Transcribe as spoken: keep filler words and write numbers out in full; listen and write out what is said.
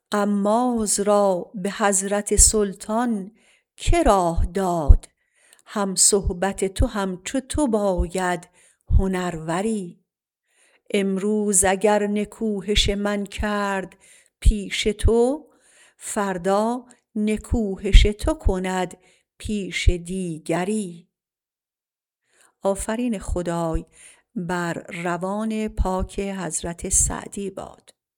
غماز را به حضرت سلطان که راه داد، هم صحبت تو همچو تو باید هنروری. امروز اگر نکوهش من کرد پیش تو، فردا نکوهش تو کند پیش دیگری.